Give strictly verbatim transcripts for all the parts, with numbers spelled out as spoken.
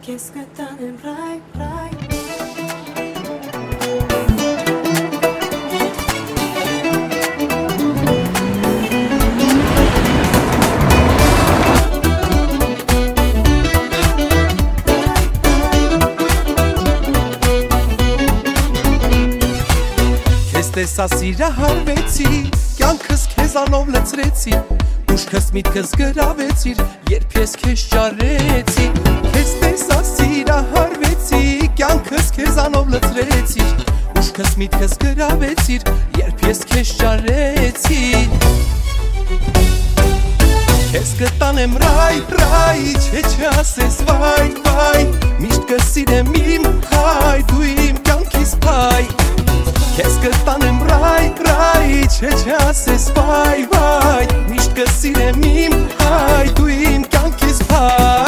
Քեզ կտանեմ ռայ, ռայ Տեսա սիրահարվեցի, կյանքս քեզանով լցրեցի, ուշքս միտքս գրավեցիր, երբ ես քեզ ճարեցի, քեզ տեսա սիրահարվեցի, կյանքս քեզանով լցրեցի, ուշքս միտքս գրավեցիր, երբ ես քեզ ճարեցի, քեզ կտանեմ ռայ, ռայ, չէ չասես վայ, վայ, միշտ կսիրեմ իմ հայ, դու իմ կյանքիս փայ Քեզ կտանեմ ռայ, ռայ, չէ չասես վայ, վայ Միշտ կսիրեմ իմ հայ, դու իմ կյանքիս փայ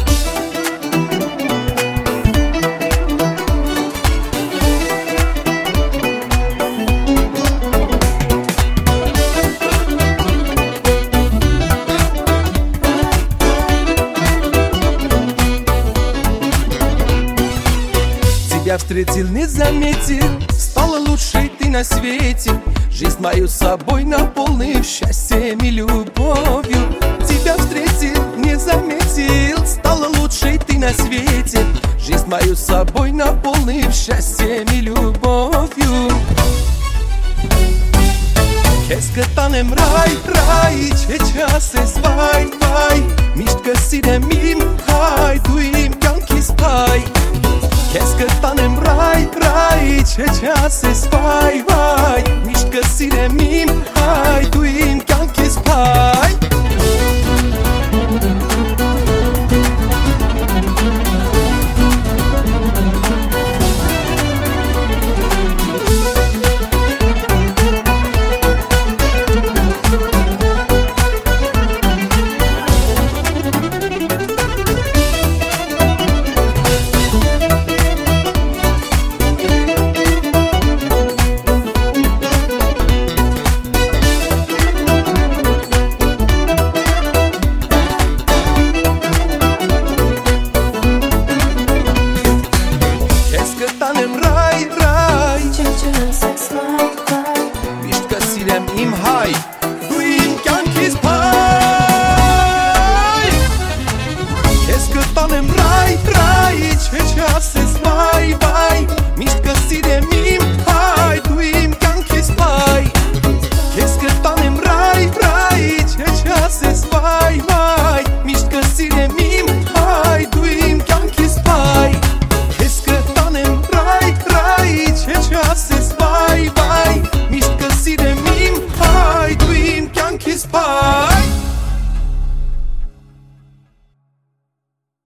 Тебя встретил, не заметил Стала лучшей ты на свете Жизнь мою собой наполнив счастьем и любовью Тебя встретил, не заметил Стала лучшей ты на свете Жизнь мою собой наполнив счастьем и любовью Քեզ կտանեմ ռայ, ռայ, չէ չասես վայ, վայ Միշտ կսիրեմ իմ հայ, դու իմ կյանքիս փայ Քեզ կտանեմ ռայ, ռայ, չէ չասես վայ, վայ Միշտ կսիրեմ իմ հայ, դու իմ կյանքիս փայ Իմ հայ, դու իմ կյանքիս փայ Քեզ կտանեմ ռայ, ռայ, չէ չասես